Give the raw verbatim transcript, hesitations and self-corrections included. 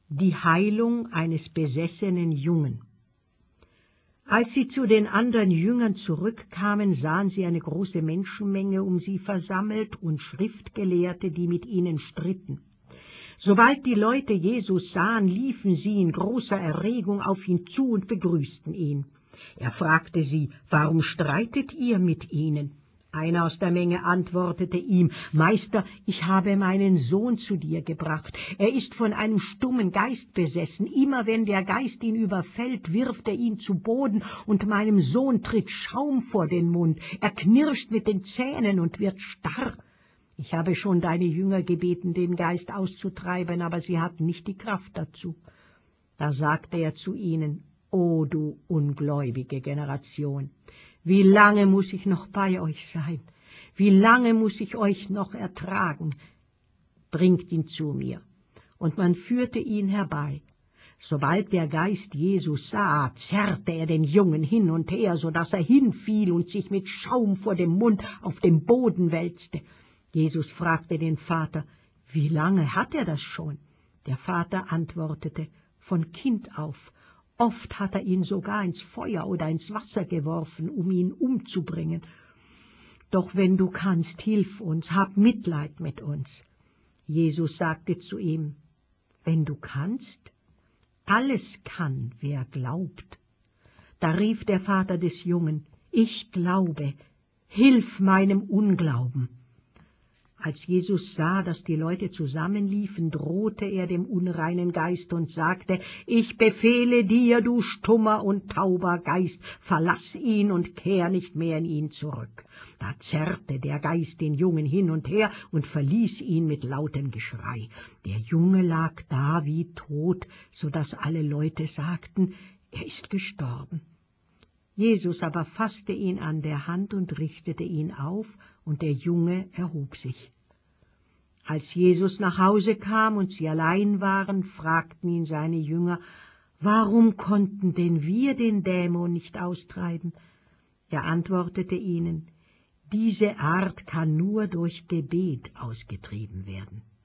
Die Heilung eines besessenen Jungen. Als sie zu den anderen Jüngern zurückkamen, sahen sie eine große Menschenmenge um sie versammelt und Schriftgelehrte, die mit ihnen stritten. Sobald die Leute Jesus sahen, liefen sie in großer Erregung auf ihn zu und begrüßten ihn. Er fragte sie: Warum streitet ihr mit ihnen? Einer aus der Menge antwortete ihm: Meister, ich habe meinen Sohn zu dir gebracht. Er ist von einem stummen Geist besessen. Immer wenn der Geist ihn überfällt, wirft er ihn zu Boden, und meinem Sohn tritt Schaum vor den Mund. Er knirscht mit den Zähnen und wird starr. Ich habe schon deine Jünger gebeten, den Geist auszutreiben, aber sie hatten nicht die Kraft dazu. Da sagte er zu ihnen: O du ungläubige Generation, wie lange muss ich noch bei euch sein? Wie lange muss ich euch noch ertragen? Bringt ihn zu mir. Und man führte ihn herbei. Sobald der Geist Jesus sah, zerrte er den Jungen hin und her, so dass er hinfiel und sich mit Schaum vor dem Mund auf dem Boden wälzte. Jesus fragte den Vater: Wie lange hat er das schon? Der Vater antwortete: Von Kind auf. Oft hat er ihn sogar ins Feuer oder ins Wasser geworfen, um ihn umzubringen. Doch wenn du kannst, hilf uns, hab Mitleid mit uns. Jesus sagte zu ihm: Wenn du kannst? Alles kann, wer glaubt. Da rief der Vater des Jungen: Ich glaube, hilf meinem Unglauben. Als Jesus sah, dass die Leute zusammenliefen, drohte er dem unreinen Geist und sagte: Ich befehle dir, du stummer und tauber Geist, verlass ihn und kehr nicht mehr in ihn zurück. Da zerrte der Geist den Jungen hin und her und verließ ihn mit lautem Geschrei. Der Junge lag da wie tot, so dass alle Leute sagten: Er ist gestorben. Jesus aber fasste ihn an der Hand und richtete ihn auf, und der Junge erhob sich. Als Jesus nach Hause kam und sie allein waren, fragten ihn seine Jünger: Warum konnten denn wir den Dämon nicht austreiben? Er antwortete ihnen: Diese Art kann nur durch Gebet ausgetrieben werden.